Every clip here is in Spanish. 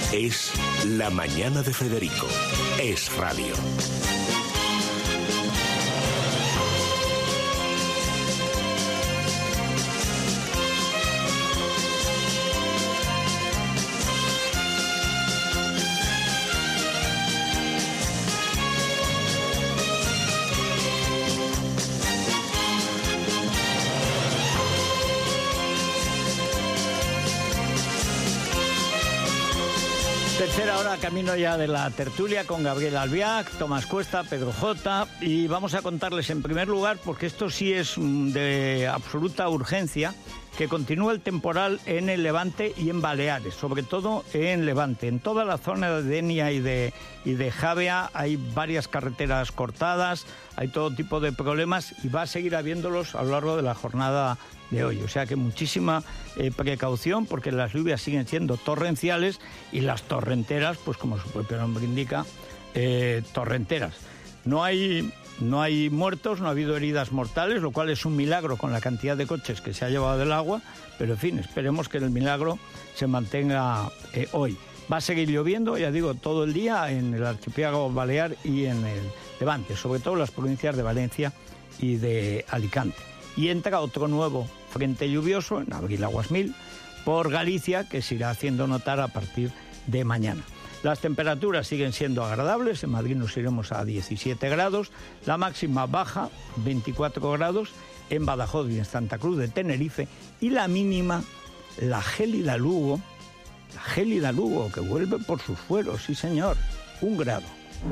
Es La Mañana de Federico. Es radio. Tercera hora, camino ya de la tertulia con Gabriel Albiac, Tomás Cuesta, Pedro J. Y vamos a contarles en primer lugar, porque esto sí es de absoluta urgencia, que continúa el temporal en el Levante y en Baleares, sobre todo en Levante. En toda la zona de Denia y de Javea hay varias carreteras cortadas, hay todo tipo de problemas y va a seguir habiéndolos a lo largo de la jornada de hoy. O sea que muchísima precaución, porque las lluvias siguen siendo torrenciales y las torrenteras, pues como su propio nombre indica, torrenteras. No hay muertos, no ha habido heridas mortales, lo cual es un milagro con la cantidad de coches que se ha llevado del agua, pero en fin, esperemos que el milagro se mantenga hoy. Va a seguir lloviendo, ya digo, todo el día en el archipiélago balear y en el Levante, sobre todo en las provincias de Valencia y de Alicante. Y entra otro nuevo frente lluvioso, en Abril-Aguas Mil, por Galicia, que se irá haciendo notar a partir de mañana. Las temperaturas siguen siendo agradables, en Madrid nos iremos a 17 grados, la máxima baja, 24 grados, en Badajoz y en Santa Cruz de Tenerife, y la mínima, la gélida Lugo, que vuelve por sus fueros, sí señor, 1 grado.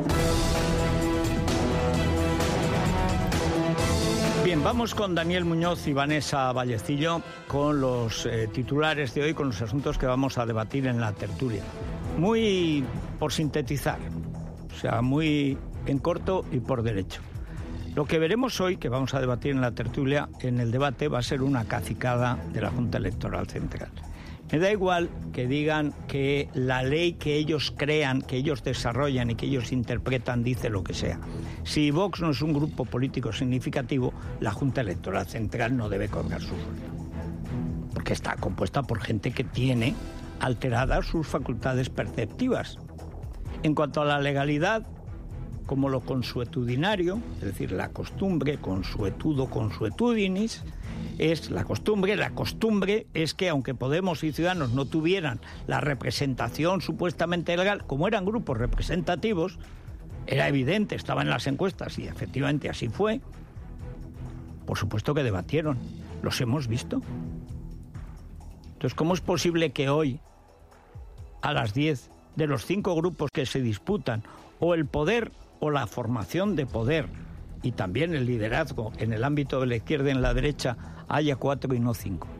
Bien, vamos con Daniel Muñoz y Vanessa Vallecillo con los titulares de hoy, con los asuntos que vamos a debatir en la tertulia. Muy por sintetizar, o sea, muy en corto y por derecho. Lo que veremos hoy, que vamos a debatir en la tertulia, en el debate, va a ser una cacicada de la Junta Electoral Central. Me da igual que digan que la ley que ellos crean, que ellos desarrollan y que ellos interpretan dice lo que sea. Si Vox no es un grupo político significativo, la Junta Electoral Central no debe cobrar su sueldo. Porque está compuesta por gente que tiene alteradas sus facultades perceptivas. En cuanto a la legalidad, como lo consuetudinario, es decir, la costumbre, consuetudo, consuetudinis, es la costumbre. La costumbre es que, aunque Podemos y Ciudadanos no tuvieran la representación supuestamente legal, como eran grupos representativos, era evidente, estaba en las encuestas y efectivamente así fue, por supuesto que debatieron, los hemos visto. Entonces, ¿cómo es posible que hoy, a las 10, de los 5 grupos que se disputan, o el poder o la formación de poder, y también el liderazgo en el ámbito de la izquierda y en la derecha, haya 4 y no 5?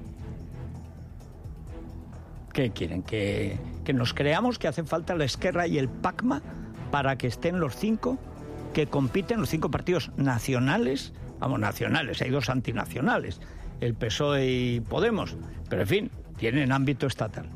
¿Qué quieren? ¿Que nos creamos que hace falta la Esquerra y el PACMA para que estén los 5 que compiten, los 5 partidos nacionales? Vamos, nacionales, hay 2 antinacionales, el PSOE y Podemos, pero en fin, tienen ámbito estatal.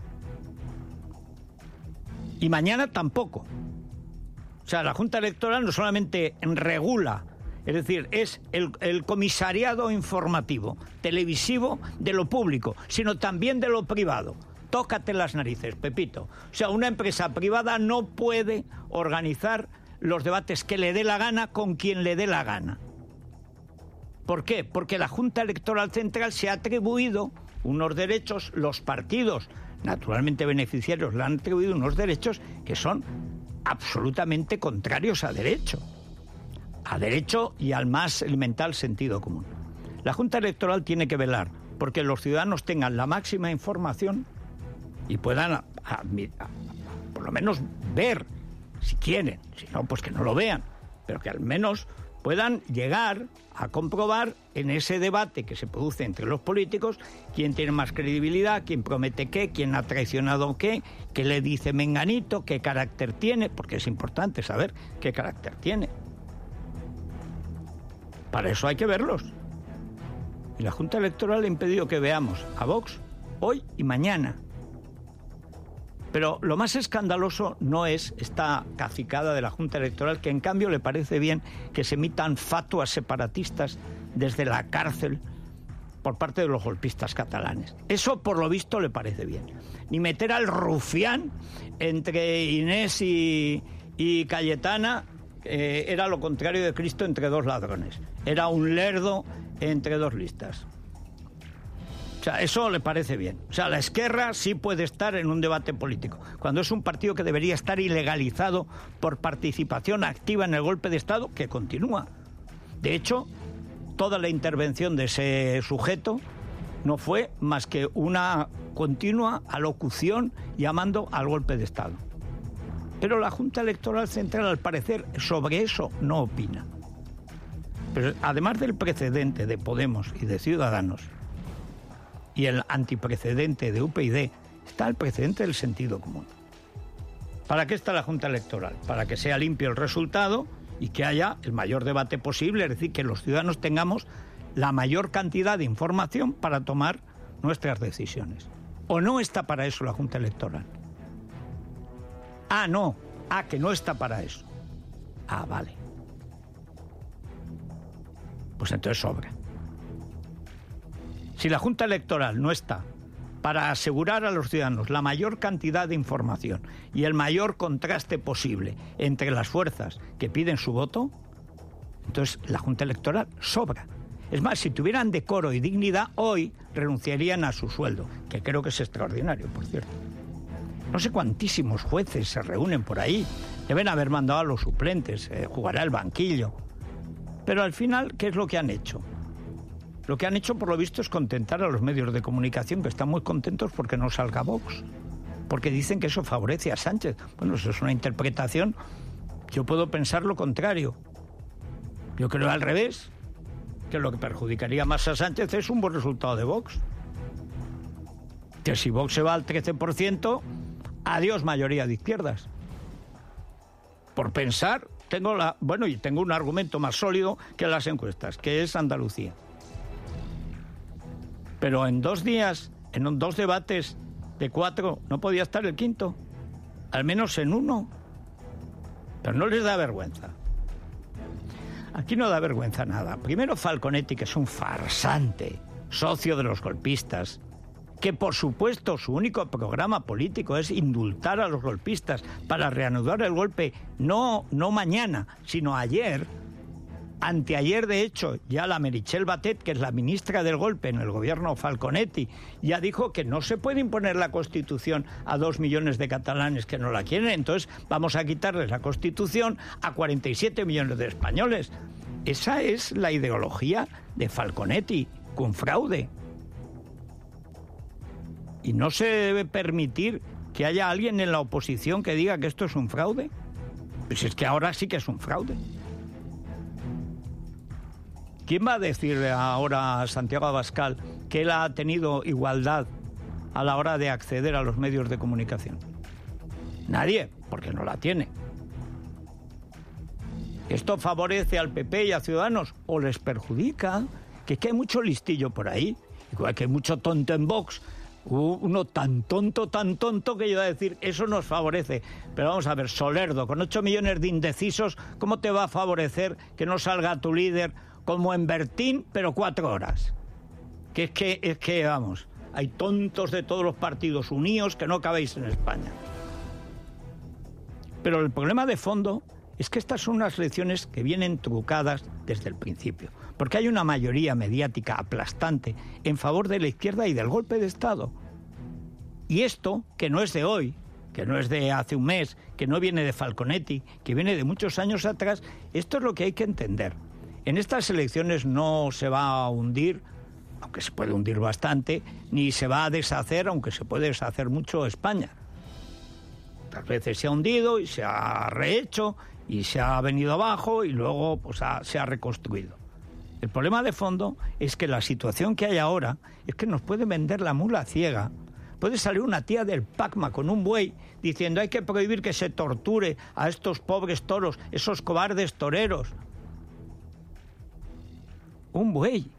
Y mañana tampoco. O sea, la Junta Electoral no solamente regula, es decir, es el comisariado informativo, televisivo de lo público, sino también de lo privado. Tócate las narices, Pepito. O sea, una empresa privada no puede organizar los debates que le dé la gana con quien le dé la gana. ¿Por qué? Porque la Junta Electoral Central se ha atribuido unos derechos, los partidos, naturalmente beneficiarios, le han atribuido unos derechos que son absolutamente contrarios a derecho y al más elemental sentido común. La Junta Electoral tiene que velar porque los ciudadanos tengan la máxima información y puedan por lo menos ver, si quieren, si no, pues que no lo vean, pero que al menos puedan llegar a comprobar en ese debate que se produce entre los políticos quién tiene más credibilidad, quién promete qué, quién ha traicionado qué le dice menganito, qué carácter tiene, porque es importante saber qué carácter tiene. Para eso hay que verlos. Y la Junta Electoral ha impedido que veamos a Vox hoy y mañana. Pero lo más escandaloso no es esta cacicada de la Junta Electoral, que en cambio le parece bien que se emitan fatuas separatistas desde la cárcel por parte de los golpistas catalanes. Eso, por lo visto, le parece bien. Ni meter al rufián entre Inés y Cayetana, era lo contrario de Cristo entre dos ladrones. Era un lerdo entre dos listas. O sea, eso le parece bien. O sea, la Esquerra sí puede estar en un debate político, cuando es un partido que debería estar ilegalizado por participación activa en el golpe de Estado, que continúa. De hecho, toda la intervención de ese sujeto no fue más que una continua alocución llamando al golpe de Estado. Pero la Junta Electoral Central, al parecer, sobre eso no opina. Pero además del precedente de Podemos y de Ciudadanos, y el antiprecedente de UPyD, está el precedente del sentido común. ¿Para qué está la Junta Electoral? Para que sea limpio el resultado y que haya el mayor debate posible, es decir, que los ciudadanos tengamos la mayor cantidad de información para tomar nuestras decisiones. ¿O no está para eso la Junta Electoral? No. Que no está para eso. Vale. Pues entonces sobra. Si la Junta Electoral no está para asegurar a los ciudadanos la mayor cantidad de información y el mayor contraste posible entre las fuerzas que piden su voto, entonces la Junta Electoral sobra. Es más, si tuvieran decoro y dignidad, hoy renunciarían a su sueldo, que creo que es extraordinario, por cierto. No sé cuantísimos jueces se reúnen por ahí. Deben haber mandado a los suplentes, jugará el banquillo. Pero al final, ¿qué es lo que han hecho? Lo que han hecho, por lo visto, es contentar a los medios de comunicación, que están muy contentos porque no salga Vox. Porque dicen que eso favorece a Sánchez. Bueno, eso es una interpretación. Yo puedo pensar lo contrario. Yo creo al revés, que lo que perjudicaría más a Sánchez es un buen resultado de Vox. Que si Vox se va al 13%, adiós mayoría de izquierdas. Por pensar, tengo un argumento más sólido que las encuestas, que es Andalucía. Pero en 2 días, en 2 debates de 4, no podía estar el quinto. Al menos en uno. Pero no les da vergüenza. Aquí no da vergüenza nada. Primero Falconetti, que es un farsante, socio de los golpistas, que por supuesto su único programa político es indultar a los golpistas para reanudar el golpe, no mañana, sino ayer. Anteayer, de hecho, ya la Meritxell Batet, que es la ministra del golpe en el gobierno Falconetti, ya dijo que no se puede imponer la Constitución a 2 millones de catalanes que no la quieren, entonces vamos a quitarles la Constitución a 47 millones de españoles. Esa es la ideología de Falconetti, con fraude. Y no se debe permitir que haya alguien en la oposición que diga que esto es un fraude. Pues es que ahora sí que es un fraude. ¿Quién va a decir ahora a Santiago Abascal que él ha tenido igualdad a la hora de acceder a los medios de comunicación? Nadie, porque no la tiene. ¿Esto favorece al PP y a Ciudadanos o les perjudica? Que es que hay mucho listillo por ahí, igual que hay mucho tonto en Vox. Uno tan tonto que yo iba a decir, eso nos favorece. Pero vamos a ver, Solerdo, con 8 millones de indecisos, ¿cómo te va a favorecer que no salga tu líder como en Bertín, pero 4 horas? Es que, vamos, hay tontos de todos los partidos unidos que no cabéis en España. Pero el problema de fondo es que estas son unas elecciones que vienen trucadas desde el principio, porque hay una mayoría mediática aplastante en favor de la izquierda y del golpe de Estado. Y esto, que no es de hoy, que no es de hace un mes, que no viene de Falconetti, que viene de muchos años atrás, esto es lo que hay que entender. En estas elecciones no se va a hundir, aunque se puede hundir bastante, ni se va a deshacer, aunque se puede deshacer mucho, España. Otras veces se ha hundido y se ha rehecho y se ha venido abajo y luego pues se ha reconstruido. El problema de fondo es que la situación que hay ahora es que nos puede vender la mula ciega. Puede salir una tía del Pacma con un buey diciendo hay que prohibir que se torture a estos pobres toros, esos cobardes toreros. Un buey.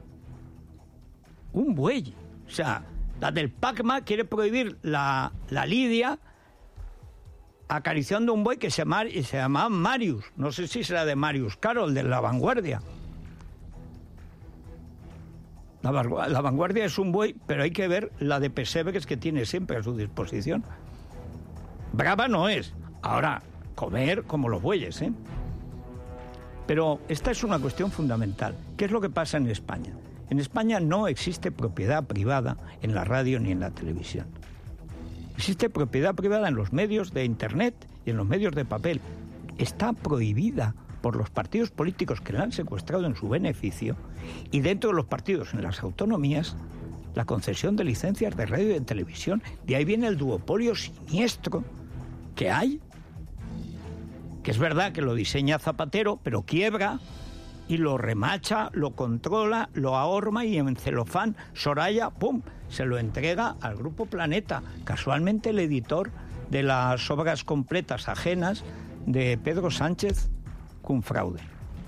O sea, la del Pacma quiere prohibir la lidia acariciando un buey que se llama Marius. No sé si será de Marius Carroll, de La Vanguardia. La Vanguardia es un buey, pero hay que ver la de pesebres que tiene siempre a su disposición. Brava no es. Ahora, comer como los bueyes, ¿eh? Pero esta es una cuestión fundamental. ¿Qué es lo que pasa en España? En España no existe propiedad privada en la radio ni en la televisión. Existe propiedad privada en los medios de Internet y en los medios de papel. Está prohibida por los partidos políticos que la han secuestrado en su beneficio, y dentro de los partidos, en las autonomías, la concesión de licencias de radio y de televisión. De ahí viene el duopolio siniestro que hay, que es verdad que lo diseña Zapatero, pero quiebra y lo remacha, lo controla, lo ahorma, y en celofán Soraya, ¡pum!, se lo entrega al Grupo Planeta, casualmente el editor de las obras completas ajenas de Pedro Sánchez Cunfraude.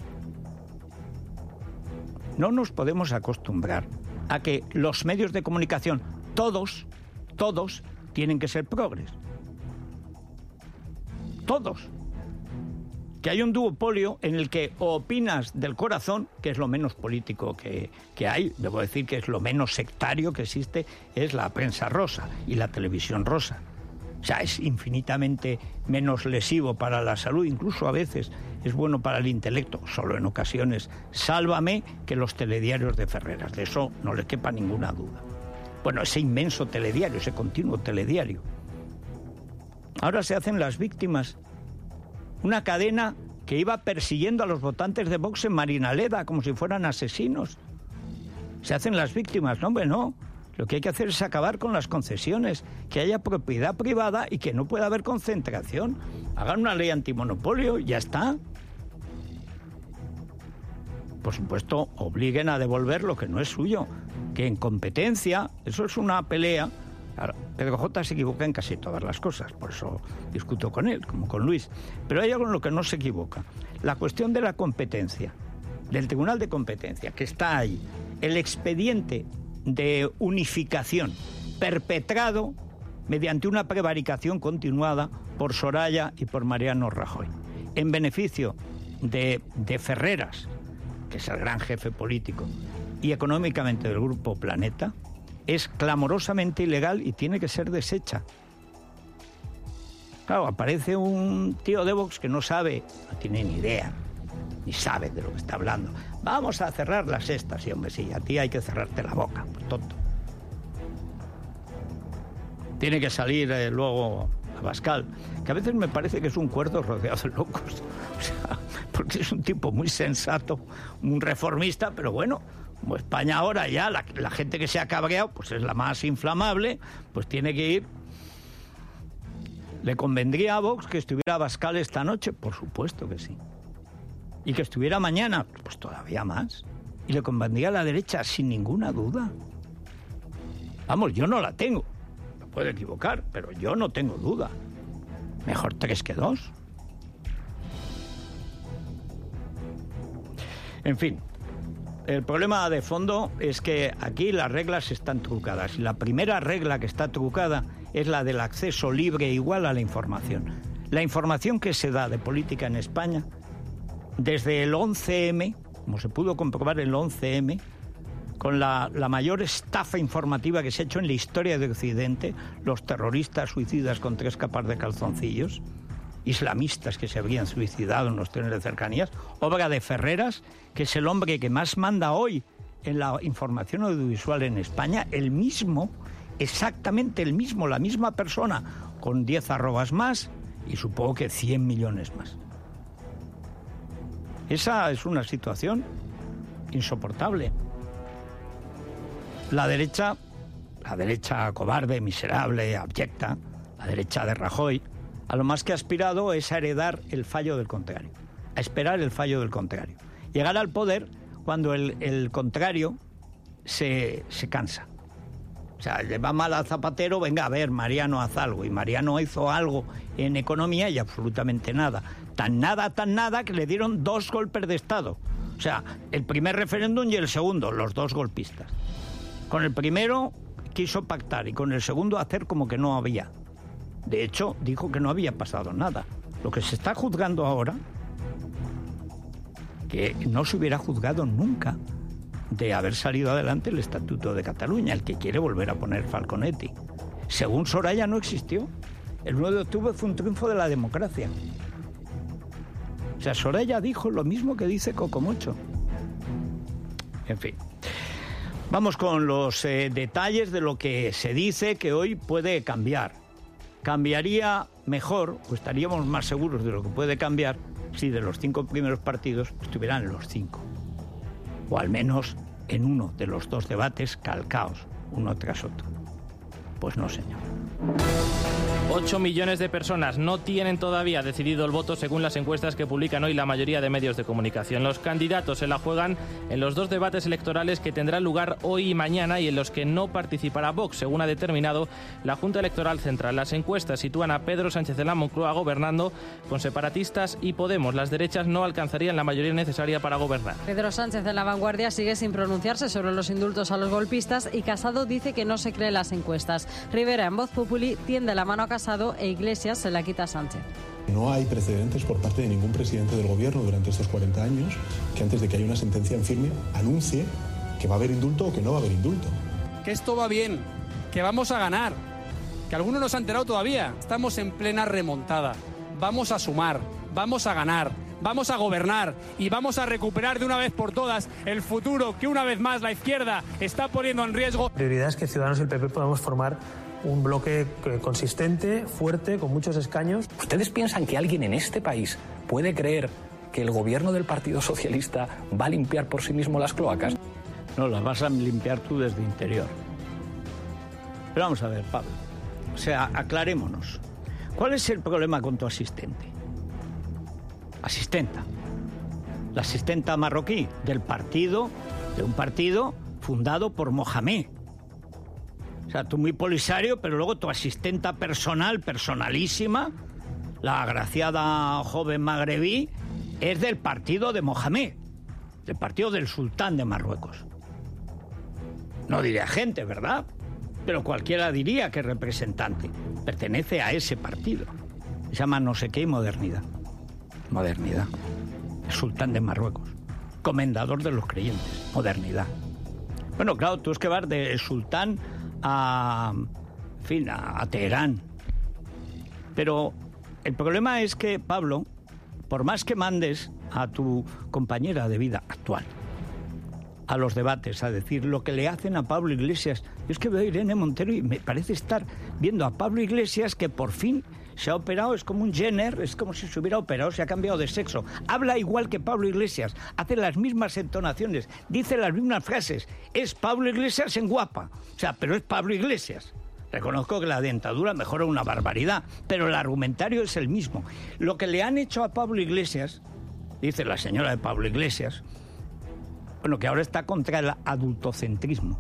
No nos podemos acostumbrar a que los medios de comunicación, todos, tienen que ser progres. Todos. Que hay un duopolio en el que o opinas del corazón, que es lo menos político que hay, debo decir que es lo menos sectario que existe, es la prensa rosa y la televisión rosa. O sea, es infinitamente menos lesivo para la salud, incluso a veces es bueno para el intelecto, solo en ocasiones, sálvame, que los telediarios de Ferreras. De eso no le quepa ninguna duda. Bueno, ese inmenso telediario, ese continuo telediario. Ahora se hacen las víctimas. Una cadena que iba persiguiendo a los votantes de Vox en Marinaleda como si fueran asesinos. Se hacen las víctimas. No, hombre, no. Lo que hay que hacer es acabar con las concesiones, que haya propiedad privada y que no pueda haber concentración. Hagan una ley antimonopolio, ya está. Por supuesto, obliguen a devolver lo que no es suyo, que en competencia, eso es una pelea. Ahora, Pedro J. se equivoca en casi todas las cosas, por eso discuto con él, como con Luis. Pero hay algo en lo que no se equivoca. La cuestión de la competencia, del Tribunal de Competencia, que está ahí. El expediente de unificación perpetrado mediante una prevaricación continuada por Soraya y por Mariano Rajoy, en beneficio de Ferreras, que es el gran jefe político, y económicamente del Grupo Planeta, es clamorosamente ilegal y tiene que ser deshecha. Claro, aparece un tío de Vox que no sabe, no tiene ni idea, ni sabe de lo que está hablando. Vamos a cerrar las sextas, y hombre, sí, a ti hay que cerrarte la boca, pues tonto. Tiene que salir luego Abascal, que a veces me parece que es un cuerdo rodeado de locos. O sea, porque es un tipo muy sensato, un reformista, pero bueno, como España ahora ya, la gente que se ha cabreado, pues es la más inflamable, pues tiene que ir. ¿Le convendría a Vox que estuviera Abascal esta noche? Por supuesto que sí. ¿Y que estuviera mañana? Pues todavía más. Y le convendría a la derecha, sin ninguna duda. Vamos, yo no la tengo. Me puedo equivocar, pero yo no tengo duda. Mejor 3 que 2. En fin, el problema de fondo es que aquí las reglas están trucadas. Y la primera regla que está trucada es la del acceso libre e igual a la información. La información que se da de política en España, desde el 11M, como se pudo comprobar el 11M, con la mayor estafa informativa que se ha hecho en la historia de Occidente, los terroristas suicidas con 3 capas de calzoncillos, islamistas que se habrían suicidado en los trenes de cercanías, obra de Ferreras, que es el hombre que más manda hoy en la información audiovisual en España, el mismo, exactamente el mismo, la misma persona, con 10 arrobas más y supongo que 100 millones más. Esa es una situación insoportable. La derecha cobarde, miserable, abyecta, la derecha de Rajoy, a lo más que ha aspirado es a heredar el fallo del contrario, a esperar el fallo del contrario. Llegar al poder cuando el contrario se cansa. O sea, le va mal a Zapatero, venga, a ver, Mariano, haz algo. Y Mariano hizo algo en economía y absolutamente nada. Tan nada, que le dieron 2 golpes de Estado. O sea, el primer referéndum y el segundo, los 2 golpistas. Con el primero quiso pactar y con el segundo hacer como que no había. De hecho, dijo que no había pasado nada. Lo que se está juzgando ahora, que no se hubiera juzgado nunca, de haber salido adelante el Estatuto de Cataluña, el que quiere volver a poner Falconetti. Según Soraya, no existió. El 9 de octubre fue un triunfo de la democracia. O sea, Soraya dijo lo mismo que dice Cocomocho. En fin. Vamos con los detalles de lo que se dice que hoy puede cambiar. Cambiaría mejor, o estaríamos más seguros de lo que puede cambiar, si de los 5 primeros partidos estuvieran los 5. O al menos en uno de los 2 debates calcaos, uno tras otro. Pues no, señor. 8 millones de personas no tienen todavía decidido el voto según las encuestas que publican hoy la mayoría de medios de comunicación. Los candidatos se la juegan en los 2 debates electorales que tendrán lugar hoy y mañana y en los que no participará Vox, según ha determinado la Junta Electoral Central. Las encuestas sitúan a Pedro Sánchez en la Moncloa gobernando con separatistas y Podemos. Las derechas no alcanzarían la mayoría necesaria para gobernar. Pedro Sánchez en La Vanguardia sigue sin pronunciarse sobre los indultos a los golpistas y Casado dice que no se cree las encuestas. Rivera en Voz Populi tiende la mano a Casado e Iglesias se la quita a Sánchez. No hay precedentes por parte de ningún presidente del gobierno durante estos 40 años que antes de que haya una sentencia en firme anuncie que va a haber indulto o que no va a haber indulto. Que esto va bien, que vamos a ganar, que algunos no se han enterado todavía. Estamos en plena remontada. Vamos a sumar, vamos a ganar, vamos a gobernar y vamos a recuperar de una vez por todas el futuro que una vez más la izquierda está poniendo en riesgo. La prioridad es que Ciudadanos y el PP podamos formar un bloque consistente, fuerte, con muchos escaños. ¿Ustedes piensan que alguien en este país puede creer que el gobierno del Partido Socialista va a limpiar por sí mismo las cloacas? No, las vas a limpiar tú desde interior. Pero vamos a ver, Pablo. O sea, aclarémonos. ¿Cuál es el problema con tu asistente? Asistenta. La asistenta marroquí de un partido fundado por Mohamed. O sea, tú muy polisario, pero luego tu asistenta personalísima, la agraciada joven magrebí, es del partido de Mohamed, del partido del sultán de Marruecos. No diría gente, ¿verdad? Pero cualquiera diría que es representante. Pertenece a ese partido. Se llama no sé qué y modernidad. Modernidad. El sultán de Marruecos. Comendador de los creyentes. Modernidad. Bueno, claro, tú es que vas del sultán a Teherán. Pero el problema es que, Pablo, por más que mandes a tu compañera de vida actual a los debates, a decir lo que le hacen a Pablo Iglesias, yo es que veo a Irene Montero y me parece estar viendo a Pablo Iglesias que por fin se ha operado, es como un Jenner, es como si se hubiera operado, se ha cambiado de sexo. Habla igual que Pablo Iglesias, hace las mismas entonaciones, dice las mismas frases. Es Pablo Iglesias en guapa, o sea, pero es Pablo Iglesias. Reconozco que la dentadura mejora una barbaridad, pero el argumentario es el mismo. Lo que le han hecho a Pablo Iglesias, dice la señora de Pablo Iglesias, bueno, que ahora está contra el adultocentrismo.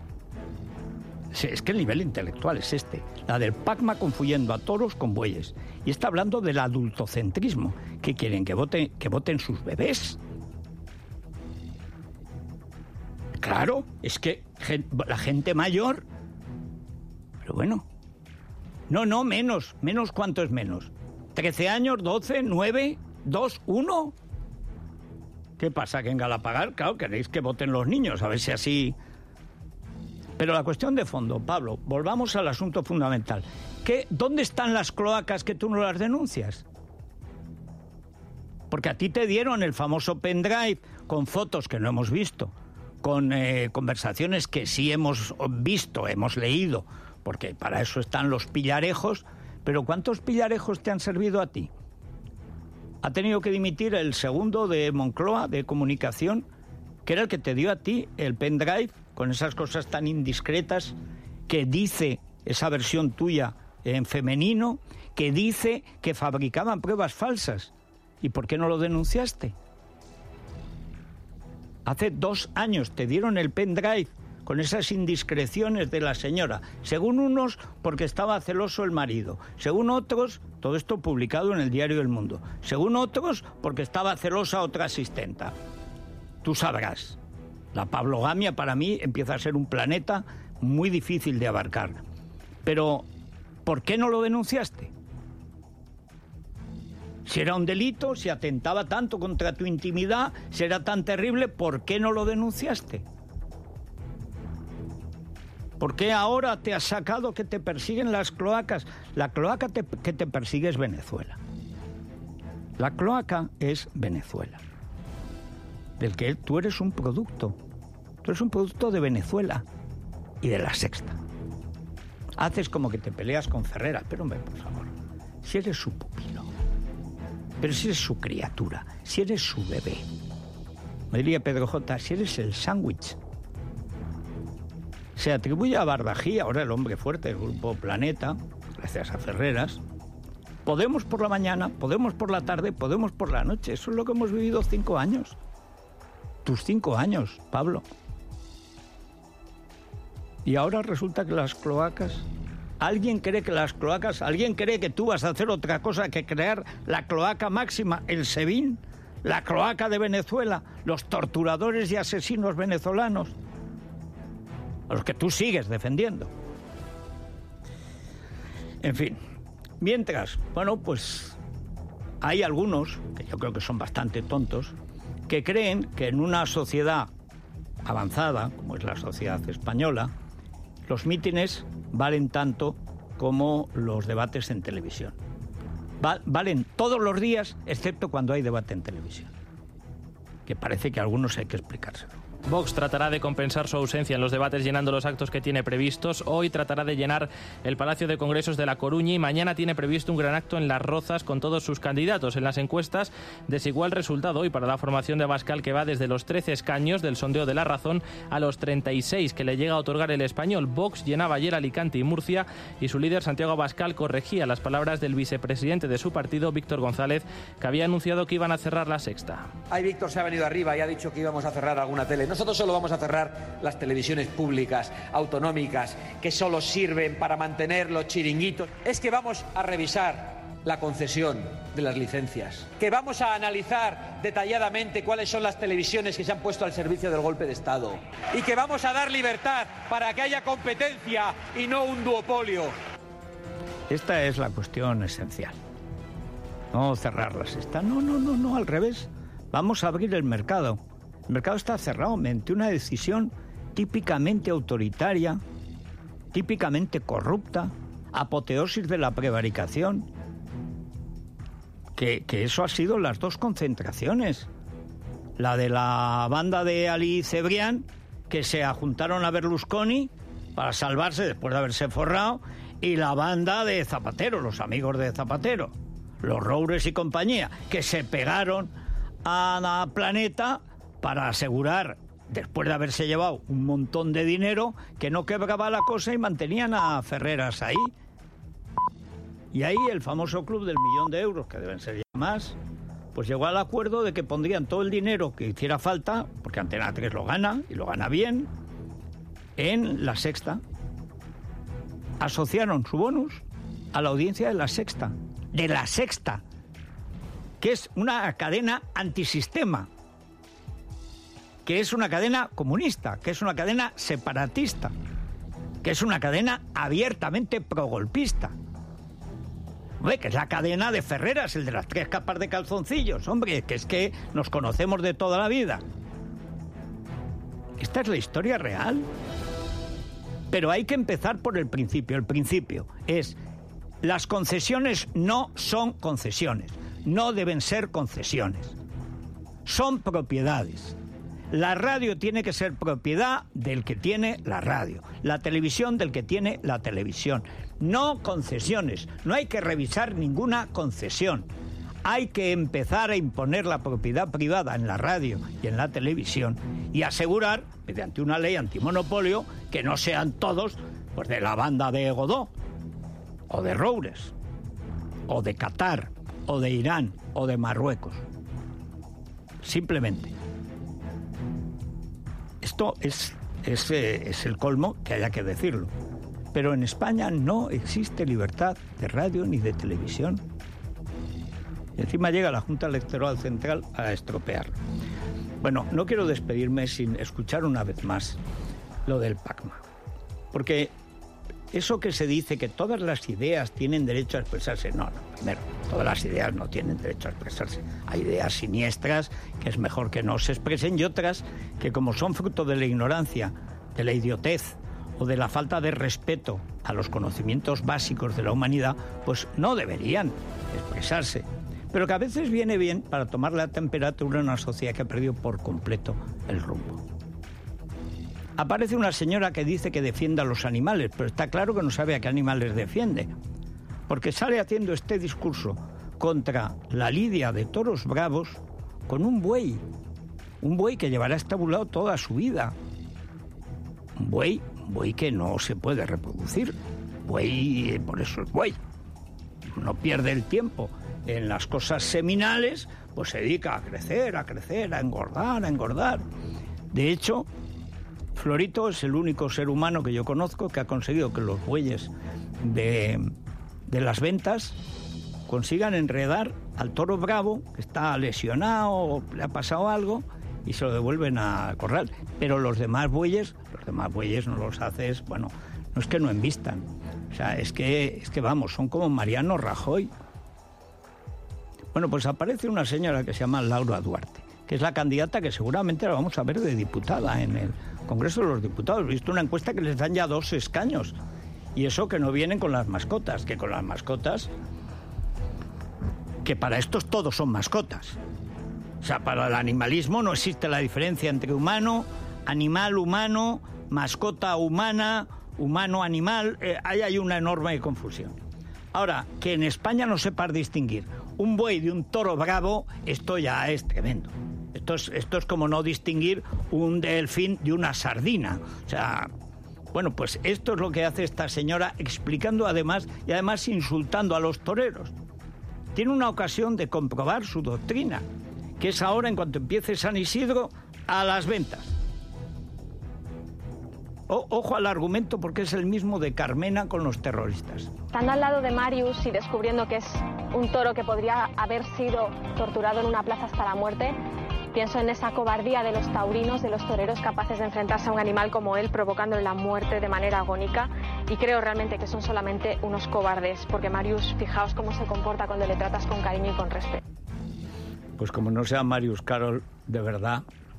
Es que el nivel intelectual es este, la del Pacma confundiendo a toros con bueyes. Y está hablando del adultocentrismo, que quieren que voten sus bebés. Claro, es que la gente mayor... Pero bueno, no, menos ¿cuánto es menos? 13 años, 12, 9, 2, 1... ¿Qué pasa? ¿Que en Galapagar? Claro, queréis que voten los niños, a ver si así... Pero la cuestión de fondo, Pablo, volvamos al asunto fundamental. ¿Dónde están las cloacas que tú no las denuncias? Porque a ti te dieron el famoso pendrive con fotos que no hemos visto, con conversaciones que sí hemos visto, hemos leído, porque para eso están los pillarejos. Pero ¿cuántos pillarejos te han servido a ti? Ha tenido que dimitir el segundo de Moncloa, de comunicación, que era el que te dio a ti el pendrive con esas cosas tan indiscretas que dice esa versión tuya en femenino, que dice que fabricaban pruebas falsas. ¿Y por qué no lo denunciaste? Hace 2 años te dieron el pendrive con esas indiscreciones de la señora. Según unos, porque estaba celoso el marido. Según otros, todo esto publicado en el diario El Mundo. Según otros, porque estaba celosa otra asistenta. Tú sabrás. La pablogamia para mí empieza a ser un planeta muy difícil de abarcar. Pero, ¿por qué no lo denunciaste? Si era un delito, si atentaba tanto contra tu intimidad, si era tan terrible, ¿por qué no lo denunciaste? ¿Por qué ahora te has sacado que te persiguen las cloacas? La cloaca que te persigue es Venezuela. La cloaca es Venezuela, del que tú eres un producto. Tú eres un producto de Venezuela y de La Sexta. Haces como que te peleas con Ferreras, pero hombre, por favor, si eres su pupilo, pero si eres su criatura, si eres su bebé, me diría Pedro J., si eres el sándwich. Se atribuye a Bardají, ahora el hombre fuerte del Grupo Planeta, gracias a Ferreras. Podemos por la mañana, Podemos por la tarde, Podemos por la noche. Eso es lo que hemos vivido 5 años. Tus 5 años, Pablo. Y ahora resulta que las cloacas... ¿Alguien cree que tú vas a hacer otra cosa que crear la cloaca máxima, el SEBIN, la cloaca de Venezuela, los torturadores y asesinos venezolanos, a los que tú sigues defendiendo? En fin, mientras, bueno, pues hay algunos, que yo creo que son bastante tontos, que creen que en una sociedad avanzada, como es la sociedad española, los mítines valen tanto como los debates en televisión. Valen todos los días, excepto cuando hay debate en televisión. Que parece que a algunos hay que explicárselo. Vox tratará de compensar su ausencia en los debates llenando los actos que tiene previstos. Hoy tratará de llenar el Palacio de Congresos de La Coruña y mañana tiene previsto un gran acto en Las Rozas con todos sus candidatos. En las encuestas, desigual resultado hoy para la formación de Abascal, que va desde los 13 escaños del sondeo de La Razón a los 36 que le llega a otorgar El Español. Vox llenaba ayer Alicante y Murcia y su líder Santiago Abascal corregía las palabras del vicepresidente de su partido, Víctor González, que había anunciado que iban a cerrar La Sexta. Ahí Víctor se ha venido arriba y ha dicho que íbamos a cerrar alguna tele. Nosotros solo vamos a cerrar las televisiones públicas, autonómicas, que solo sirven para mantener los chiringuitos. Es que vamos a revisar la concesión de las licencias, que vamos a analizar detalladamente cuáles son las televisiones que se han puesto al servicio del golpe de Estado y que vamos a dar libertad para que haya competencia y no un duopolio. Esta es la cuestión esencial. No cerrar La Sexta, no, al revés. Vamos a abrir el mercado. El mercado está cerrado mediante una decisión típicamente autoritaria, típicamente corrupta, apoteosis de la prevaricación. Que eso ha sido las dos concentraciones. La de la banda de Ali Cebrián, que se ajuntaron a Berlusconi para salvarse después de haberse forrado, y la banda de Zapatero, los amigos de Zapatero, los Roures y compañía, que se pegaron a Planeta para asegurar, después de haberse llevado un montón de dinero, que no quebraba la cosa y mantenían a Ferreras ahí. Y ahí el famoso club del 1.000.000 de euros, que deben ser ya más, pues llegó al acuerdo de que pondrían todo el dinero que hiciera falta, porque Antena 3 lo gana, y lo gana bien, en La Sexta. Asociaron su bonus a la audiencia de La Sexta, que es una cadena antisistema, que es una cadena comunista, que es una cadena separatista, que es una cadena abiertamente progolpista. Hombre, que es la cadena de Ferreras, el de las 3 capas de calzoncillos, hombre, que es que nos conocemos de toda la vida. Esta es la historia real. Pero hay que empezar por el principio. El principio es: las concesiones no son concesiones, no deben ser concesiones. Son propiedades. La radio tiene que ser propiedad del que tiene la radio, la televisión del que tiene la televisión. No concesiones, no hay que revisar ninguna concesión. Hay que empezar a imponer la propiedad privada en la radio y en la televisión y asegurar, mediante una ley antimonopolio, que no sean todos pues de la banda de Godó, o de Roures, o de Qatar, o de Irán, o de Marruecos. Simplemente. Esto es el colmo, que haya que decirlo. Pero en España no existe libertad de radio ni de televisión. Y encima llega la Junta Electoral Central a estropearlo. Bueno, no quiero despedirme sin escuchar una vez más lo del PACMA. Porque eso que se dice que todas las ideas tienen derecho a expresarse, no, primero, todas las ideas no tienen derecho a expresarse. Hay ideas siniestras que es mejor que no se expresen y otras que, como son fruto de la ignorancia, de la idiotez o de la falta de respeto a los conocimientos básicos de la humanidad, pues no deberían expresarse. Pero que a veces viene bien para tomar la temperatura en una sociedad que ha perdido por completo el rumbo. Aparece una señora que dice que defiende a los animales, pero está claro que no sabe a qué animales defiende, porque sale haciendo este discurso contra la lidia de toros bravos con un buey que llevará estabulado toda su vida. Un buey que no se puede reproducir. Buey, por eso es buey. No pierde el tiempo en las cosas seminales, pues se dedica a crecer, a engordar. De hecho, Florito es el único ser humano que yo conozco que ha conseguido que los bueyes de las ventas consigan enredar al toro bravo, que está lesionado o le ha pasado algo, y se lo devuelven a corral. Pero los demás bueyes no los haces, bueno, no es que no envistan. O sea, es que vamos, son como Mariano Rajoy. Bueno, pues aparece una señora que se llama Laura Duarte, que es la candidata que seguramente la vamos a ver de diputada en el Congreso de los Diputados. He visto una encuesta que les dan ya 2 escaños. Y eso que no vienen con las mascotas, que con las mascotas, que para estos todos son mascotas. O sea, para el animalismo no existe la diferencia entre humano, animal humano, mascota humana, humano animal. Ahí hay una enorme confusión. Ahora, que en España no sepas distinguir un buey de un toro bravo, esto ya es tremendo. Esto es como no distinguir un delfín de una sardina. O sea, bueno, pues esto es lo que hace esta señora, explicando además insultando a los toreros. Tiene una ocasión de comprobar su doctrina, que es ahora, en cuanto empiece San Isidro, a las ventas. Ojo al argumento, porque es el mismo de Carmena con los terroristas. Estando al lado de Màrius y descubriendo que es un toro que podría haber sido torturado en una plaza hasta la muerte, pienso en esa cobardía de los taurinos, de los toreros capaces de enfrentarse a un animal como él, provocándole la muerte de manera agónica, y creo realmente que son solamente unos cobardes, porque Màrius, fijaos cómo se comporta cuando le tratas con cariño y con respeto. Pues como no sea Màrius Carol, de verdad.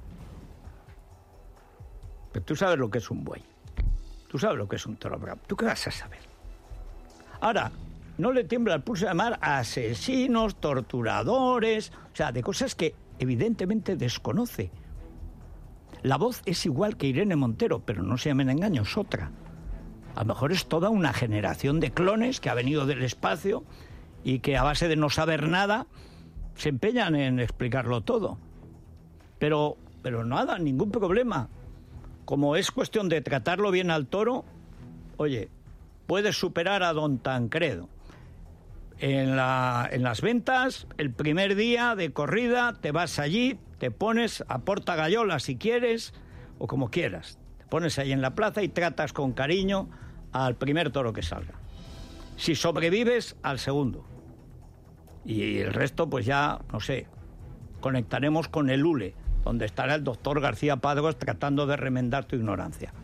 Pero tú sabes lo que es un buey. Tú sabes lo que es un toro bravo. ¿Tú qué vas a saber? Ahora, no le tiembla el pulso de llamar a asesinos, torturadores, o sea, de cosas que evidentemente desconoce. La voz es igual que Irene Montero, pero no se llamen engaños, otra. A lo mejor es toda una generación de clones que ha venido del espacio y que a base de no saber nada se empeñan en explicarlo todo. Pero nada, ningún problema. Como es cuestión de tratarlo bien al toro, oye, puedes superar a don Tancredo. En las ventas, el primer día de corrida, te vas allí, te pones a Porta Gallola si quieres, o como quieras. Te pones ahí en la plaza y tratas con cariño al primer toro que salga. Si sobrevives, al segundo. Y el resto, pues ya, no sé, conectaremos con el ULE, donde estará el doctor García Padros tratando de remendar tu ignorancia.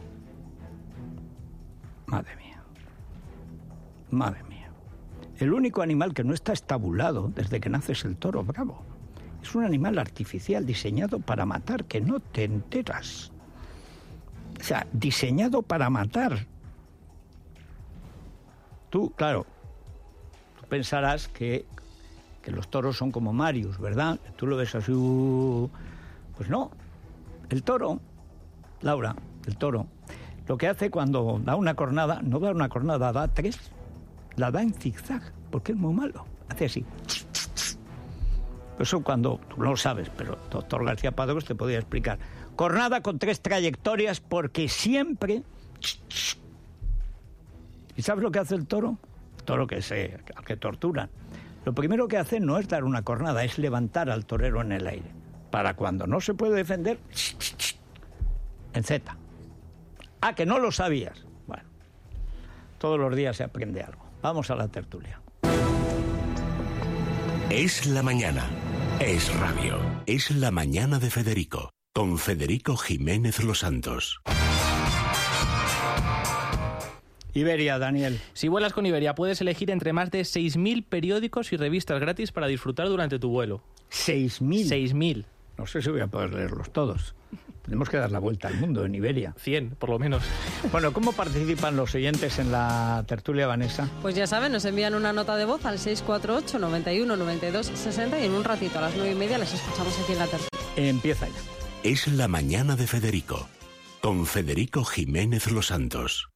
Madre mía. Madre mía. El único animal que no está estabulado desde que nace es el toro bravo. Es un animal artificial diseñado para matar, que no te enteras. O sea, diseñado para matar. Tú, claro, tú pensarás que los toros son como Màrius, ¿verdad? Tú lo ves así... Pues no. El toro, Laura, el toro, lo que hace cuando da una cornada, no da una cornada, da 3, la da en zigzag, porque es muy malo. Hace así. Eso cuando, tú no lo sabes, pero el doctor García Padros te podría explicar. Cornada con 3 trayectorias, porque siempre... ¿Y sabes lo que hace el toro? El toro al que torturan. Lo primero que hace no es dar una cornada, es levantar al torero en el aire. Para cuando no se puede defender, en Z. Ah, que no lo sabías. Bueno, todos los días se aprende algo. Vamos a la tertulia. Es la mañana. Es radio. Es la mañana de Federico. Con Federico Jiménez Los Santos. Iberia, Daniel. Si vuelas con Iberia, puedes elegir entre más de 6.000 periódicos y revistas gratis para disfrutar durante tu vuelo. 6.000. 6.000. No sé si voy a poder leerlos todos. Tenemos que dar la vuelta al mundo en Iberia. 100, por lo menos. Bueno, ¿cómo participan los oyentes en la tertulia, Vanessa? Pues ya saben, nos envían una nota de voz al 648 91 92 60 y en un ratito a las 9:30 les escuchamos aquí en la tertulia. Empieza ya. Es la mañana de Federico, con Federico Jiménez Los Santos.